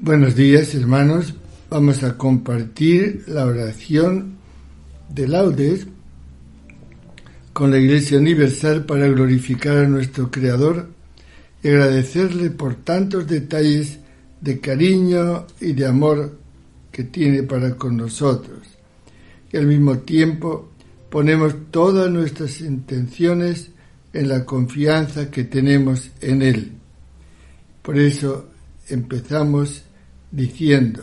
Buenos días, hermanos. Vamos a compartir la oración de laudes con la Iglesia Universal para glorificar a nuestro Creador y agradecerle por tantos detalles de cariño y de amor que tiene para con nosotros. Y al mismo tiempo ponemos todas nuestras intenciones en la confianza que tenemos en Él. Por eso empezamos diciendo: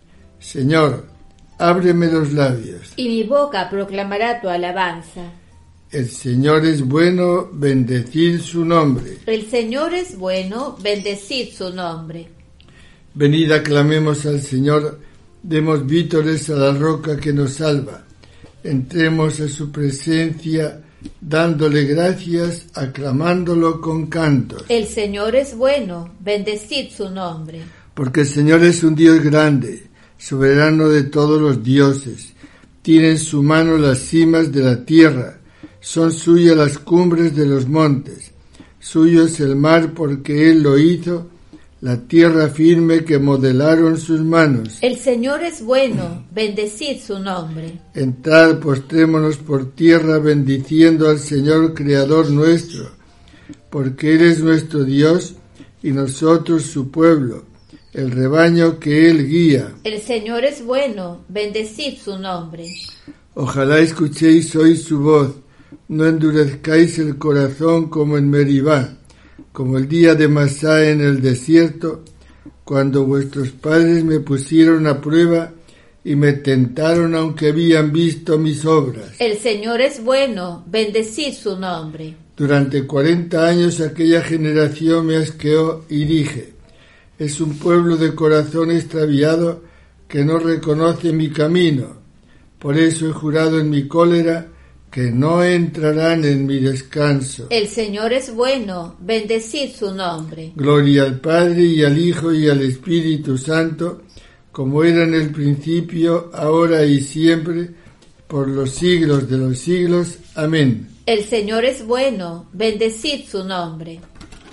Señor, ábreme los labios, y mi boca proclamará tu alabanza. El Señor es bueno, bendecid su nombre. El Señor es bueno, bendecid su nombre. Venid, aclamemos al Señor, demos vítores a la roca que nos salva. Entremos a su presencia, dándole gracias, aclamándolo con cantos. El Señor es bueno, bendecid su nombre. Porque el Señor es un Dios grande, soberano de todos los dioses. Tiene en su mano las cimas de la tierra, son suyas las cumbres de los montes. Suyo es el mar porque Él lo hizo, la tierra firme que modelaron sus manos. El Señor es bueno, bendecid su nombre. Entrad, postrémonos por tierra, bendiciendo al Señor Creador nuestro, porque Él es nuestro Dios y nosotros su pueblo, el rebaño que Él guía. El Señor es bueno, bendecid su nombre. Ojalá escuchéis hoy su voz, no endurezcáis el corazón como en Meribá, como el día de Masá en el desierto, cuando vuestros padres me pusieron a prueba y me tentaron aunque habían visto mis obras. El Señor es bueno, bendecid su nombre. Durante 40 años aquella generación me asqueó y dije: es un pueblo de corazón extraviado que no reconoce mi camino. Por eso he jurado en mi cólera que no entrarán en mi descanso. El Señor es bueno, bendecid su nombre. Gloria al Padre y al Hijo y al Espíritu Santo, como era en el principio, ahora y siempre, por los siglos de los siglos. Amén. El Señor es bueno, bendecid su nombre.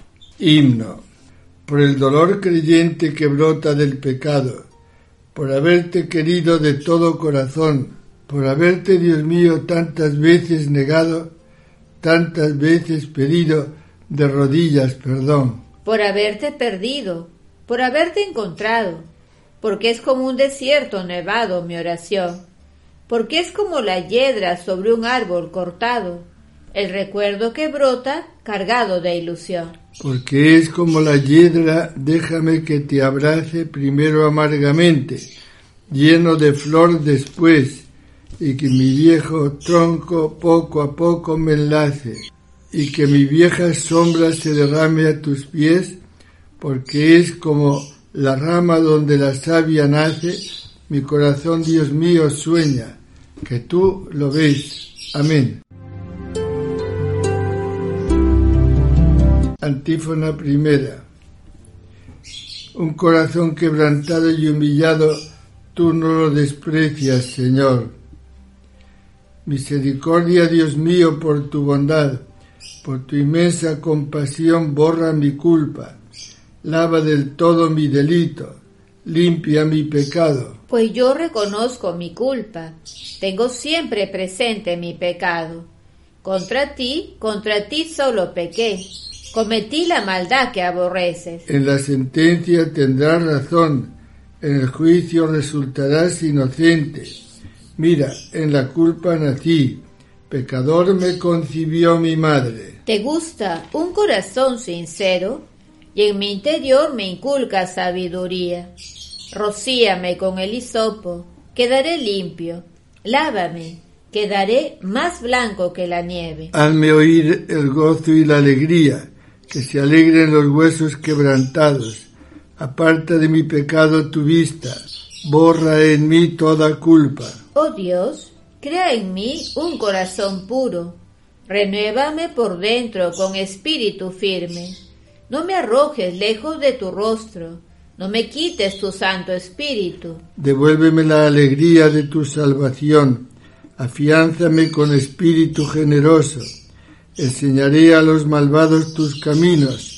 Himno. Por el dolor creyente que brota del pecado, por haberte querido de todo corazón, por haberte, Dios mío, tantas veces negado, tantas veces pedido de rodillas perdón. Por haberte perdido, por haberte encontrado, porque es como un desierto nevado mi oración, porque es como la hiedra sobre un árbol cortado, el recuerdo que brota cargado de ilusión. Porque es como la hiedra, déjame que te abrace primero amargamente, lleno de flor después, y que mi viejo tronco poco a poco me enlace, y que mi vieja sombra se derrame a tus pies, porque es como la rama donde la savia nace, mi corazón, Dios mío, sueña, que tú lo ves. Amén. Antífona primera. Un corazón quebrantado y humillado, tú no lo desprecias, Señor. Misericordia, Dios mío, por tu bondad, por tu inmensa compasión borra mi culpa, lava del todo mi delito, limpia mi pecado. Pues yo reconozco mi culpa, tengo siempre presente mi pecado. Contra ti solo pequé, cometí la maldad que aborreces. En la sentencia tendrás razón, en el juicio resultarás inocente. Mira, en la culpa nací, pecador me concibió mi madre. ¿Te gusta un corazón sincero? Y en mi interior me inculca sabiduría. Rocíame con el hisopo, quedaré limpio. Lávame, quedaré más blanco que la nieve. Hazme oír el gozo y la alegría, que se alegren los huesos quebrantados. Aparta de mi pecado tu vista, borra en mí toda culpa. Oh Dios, crea en mí un corazón puro, renuévame por dentro con espíritu firme. No me arrojes lejos de tu rostro, no me quites tu Santo Espíritu. Devuélveme la alegría de tu salvación, afiánzame con espíritu generoso. Enseñaré a los malvados tus caminos,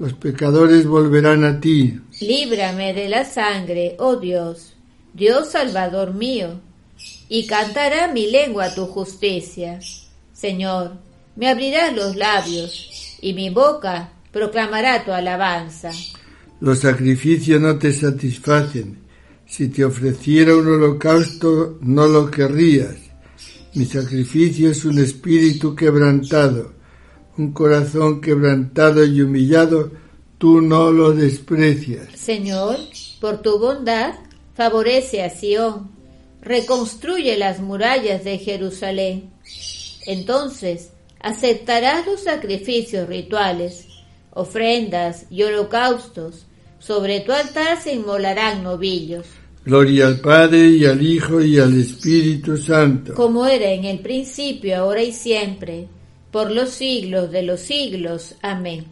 Los pecadores volverán a ti. Líbrame de la sangre, oh Dios, Dios Salvador mío, y cantará mi lengua tu justicia. Señor, me abrirás los labios, y mi boca proclamará tu alabanza. Los sacrificios no te satisfacen. Si te ofreciera un holocausto, no lo querrías. Mi sacrificio es un espíritu quebrantado, un corazón quebrantado y humillado, tú no lo desprecias. Señor, por tu bondad, favorece a Sión, reconstruye las murallas de Jerusalén. Entonces, aceptarás los sacrificios rituales, ofrendas y holocaustos. Sobre tu altar se inmolarán novillos. Gloria al Padre, y al Hijo, y al Espíritu Santo. Como era en el principio, ahora y siempre, por los siglos de los siglos. Amén.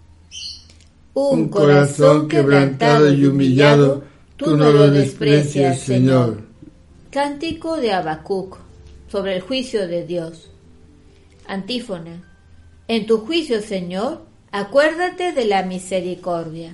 Un corazón quebrantado y humillado, tú no lo desprecias, Señor. Cántico de Habacuc, sobre el juicio de Dios. Antífona. En tu juicio, Señor, acuérdate de la misericordia.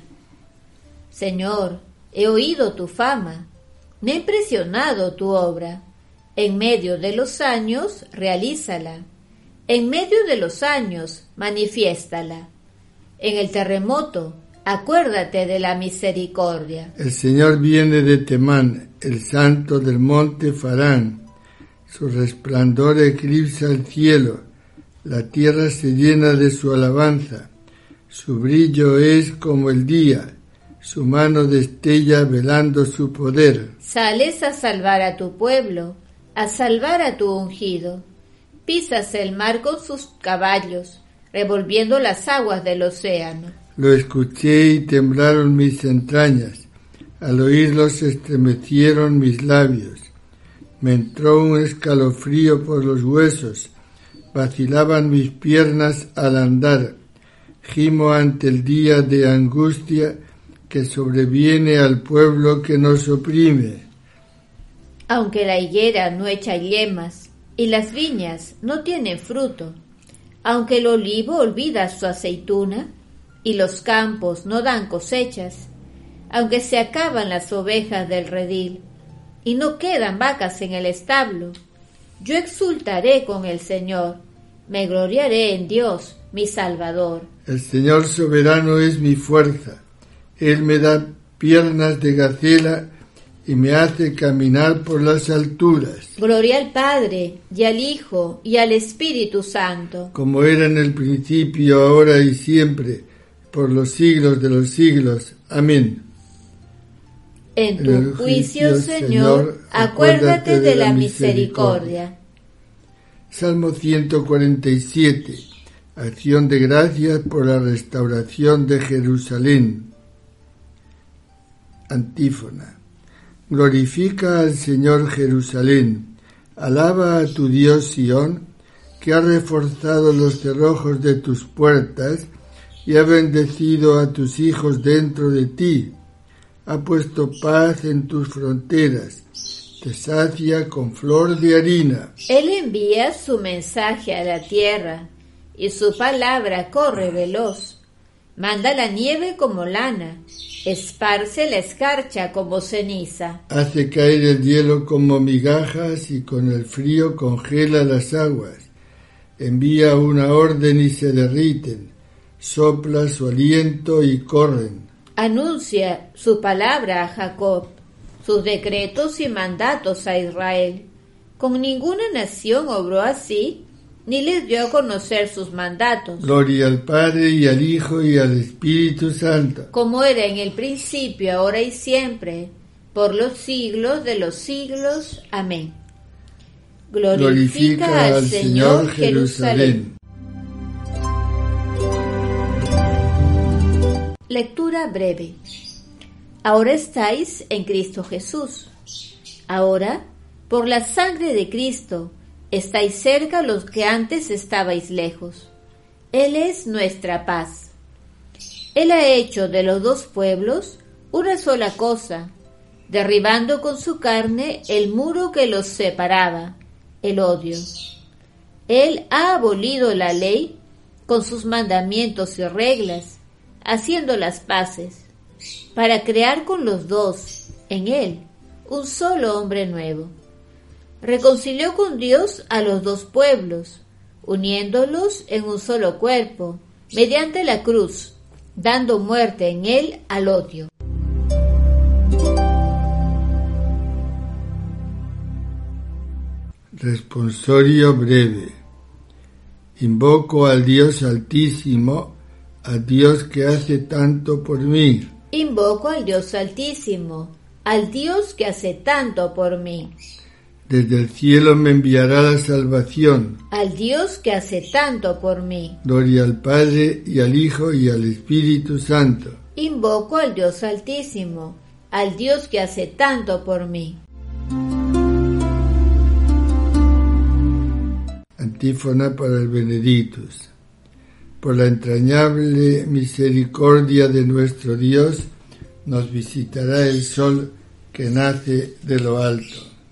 Señor, he oído tu fama, me ha impresionado tu obra. En medio de los años, realízala. En medio de los años, manifiéstala. En el terremoto, acuérdate de la misericordia. El Señor viene de Temán, el santo del monte Farán. Su resplandor eclipsa el cielo, la tierra se llena de su alabanza. Su brillo es como el día, su mano destella velando su poder. Sales a salvar a tu pueblo, a salvar a tu ungido. Pisas el mar con sus caballos, revolviendo las aguas del océano. Lo escuché y temblaron mis entrañas, al oírlo se estremecieron mis labios. Me entró un escalofrío por los huesos, vacilaban mis piernas al andar. Gimo ante el día de angustia que sobreviene al pueblo que nos oprime. Aunque la higuera no echa yemas y las viñas no tienen fruto, aunque el olivo olvida su aceituna y los campos no dan cosechas, aunque se acaban las ovejas del redil y no quedan vacas en el establo, yo exultaré con el Señor, me gloriaré en Dios, mi Salvador. El Señor soberano es mi fuerza. Él me da piernas de gacela y me hace caminar por las alturas. Gloria al Padre, y al Hijo, y al Espíritu Santo. Como era en el principio, ahora y siempre, por los siglos de los siglos. Amén. En tu juicio, Señor, acuérdate de la misericordia. Salmo 147. Acción de gracias por la restauración de Jerusalén. Antífona. Glorifica al Señor Jerusalén, alaba a tu Dios Sión, que ha reforzado los cerrojos de tus puertas y ha bendecido a tus hijos dentro de ti, ha puesto paz en tus fronteras, te sacia con flor de harina. Él envía su mensaje a la tierra, y su palabra corre veloz. Manda la nieve como lana, esparce la escarcha como ceniza. Hace caer el hielo como migajas y con el frío congela las aguas. Envía una orden y se derriten, sopla su aliento y corren. Anuncia su palabra a Jacob, sus decretos y mandatos a Israel. Con ninguna nación obró así, ni les dio a conocer sus mandatos. Gloria al Padre, y al Hijo, y al Espíritu Santo. Como era en el principio, ahora y siempre, por los siglos de los siglos. Amén. Glorifica al Señor Jerusalén. Lectura breve. Ahora estáis en Cristo Jesús. Ahora, por la sangre de Cristo, estáis cerca los que antes estabais lejos. Él es nuestra paz. Él ha hecho de los dos pueblos una sola cosa, derribando con su carne el muro que los separaba, el odio. Él ha abolido la ley con sus mandamientos y reglas, haciendo las paces, para crear con los dos, en él, un solo hombre nuevo. Reconcilió con Dios a los dos pueblos, uniéndolos en un solo cuerpo, mediante la cruz, dando muerte en él al odio. Responsorio breve. Invoco al Dios Altísimo, al Dios que hace tanto por mí. Invoco al Dios Altísimo, al Dios que hace tanto por mí. Desde el cielo me enviará la salvación. Al Dios que hace tanto por mí. Gloria al Padre, y al Hijo, y al Espíritu Santo. Invoco al Dios Altísimo, al Dios que hace tanto por mí. Antífona para el Benedictus. Por la entrañable misericordia de nuestro Dios, nos visitará el sol que nace de lo alto.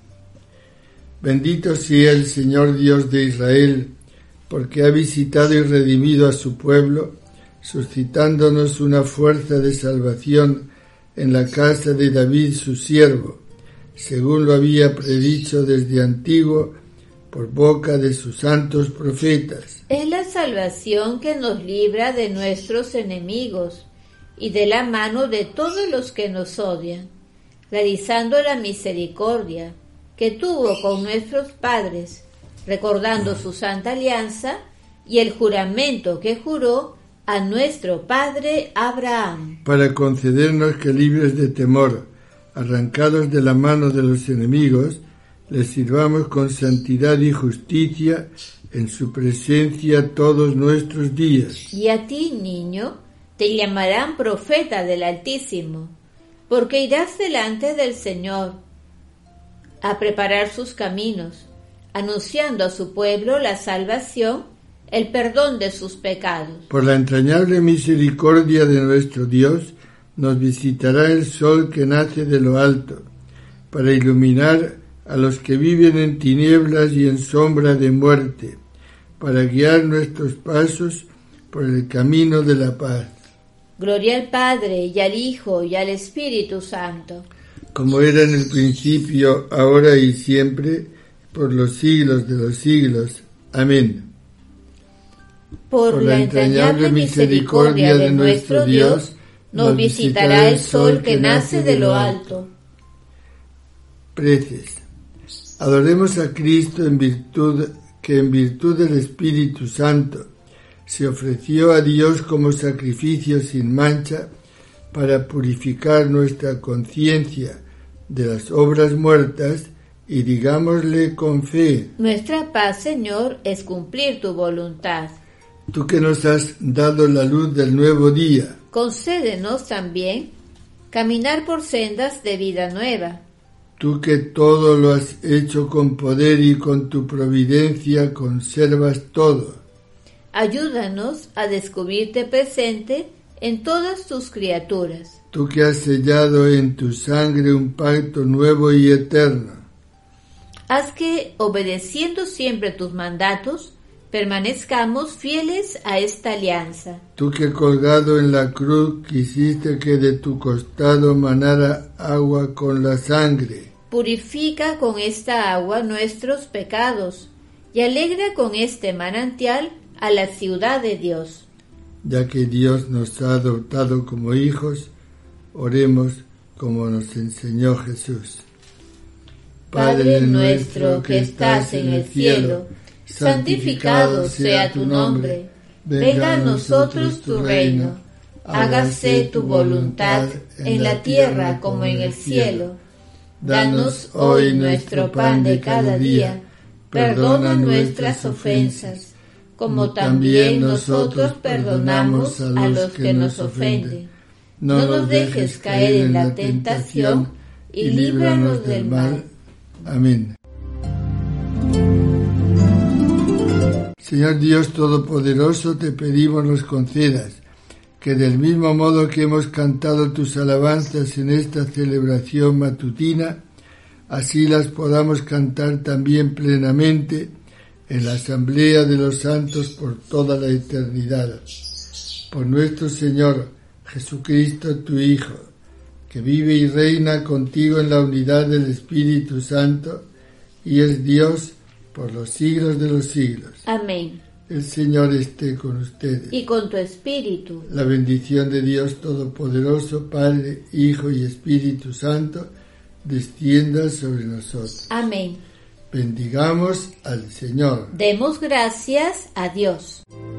Bendito sea el Señor Dios de Israel, porque ha visitado y redimido a su pueblo, suscitándonos una fuerza de salvación en la casa de David su siervo, según lo había predicho desde antiguo por boca de sus santos profetas. Es la salvación que nos libra de nuestros enemigos y de la mano de todos los que nos odian, realizando la misericordia que tuvo con nuestros padres, recordando su santa alianza y el juramento que juró a nuestro padre Abraham. Para concedernos que, libres de temor, arrancados de la mano de los enemigos, les sirvamos con santidad y justicia en su presencia todos nuestros días. Y a ti, niño, te llamarán profeta del Altísimo, porque irás delante del Señor a preparar sus caminos, anunciando a su pueblo la salvación, el perdón de sus pecados. Por la entrañable misericordia de nuestro Dios, nos visitará el sol que nace de lo alto, para iluminar a los que viven en tinieblas y en sombra de muerte, para guiar nuestros pasos por el camino de la paz. Gloria al Padre, y al Hijo, y al Espíritu Santo. Como era en el principio, ahora y siempre, por los siglos de los siglos. Amén. Por la entrañable misericordia de nuestro Dios, nos visitará el sol que nace de lo alto. Preces. Adoremos a Cristo en virtud del Espíritu Santo se ofreció a Dios como sacrificio sin mancha para purificar nuestra conciencia de las obras muertas, y digámosle con fe: Nuestra paz, Señor, es cumplir tu voluntad. Tú que nos has dado la luz del nuevo día, concédenos también caminar por sendas de vida nueva. Tú que todo lo has hecho con poder y con tu providencia conservas todo. Ayúdanos a descubrirte presente en todas tus criaturas. Tú que has sellado en tu sangre un pacto nuevo y eterno. Haz que, obedeciendo siempre tus mandatos, permanezcamos fieles a esta alianza. Tú que colgado en la cruz quisiste que de tu costado manara agua con la sangre. Purifica con esta agua nuestros pecados y alegra con este manantial a la ciudad de Dios. Ya que Dios nos ha adoptado como hijos, oremos como nos enseñó Jesús. Padre nuestro que estás en el cielo, santificado sea tu nombre. Venga a nosotros tu reino. Hágase tu voluntad en la tierra como en el cielo. Danos hoy nuestro pan de cada día. Perdona nuestras ofensas, como también nosotros perdonamos a los que nos ofenden. No nos dejes caer en la tentación y líbranos del mal. Amén. Señor Dios Todopoderoso, te pedimos nos concedas que del mismo modo que hemos cantado tus alabanzas en esta celebración matutina, así las podamos cantar también plenamente en la asamblea de los santos por toda la eternidad. por nuestro Señor Jesucristo, tu Hijo, que vive y reina contigo en la unidad del Espíritu Santo y es Dios por los siglos de los siglos. Amén. El Señor esté con ustedes. Y con tu espíritu. La bendición de Dios Todopoderoso, Padre, Hijo y Espíritu Santo, descienda sobre nosotros. Amén. Bendigamos al Señor. Demos gracias a Dios.